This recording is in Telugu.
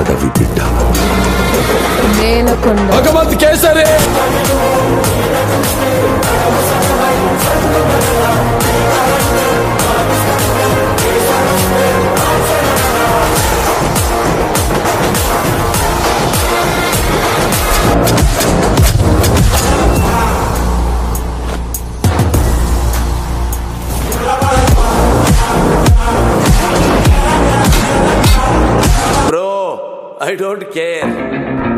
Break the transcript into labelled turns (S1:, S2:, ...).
S1: అడవి Bidda
S2: Nelakonda
S3: Bhagavanth Kesari
S1: bro I don't care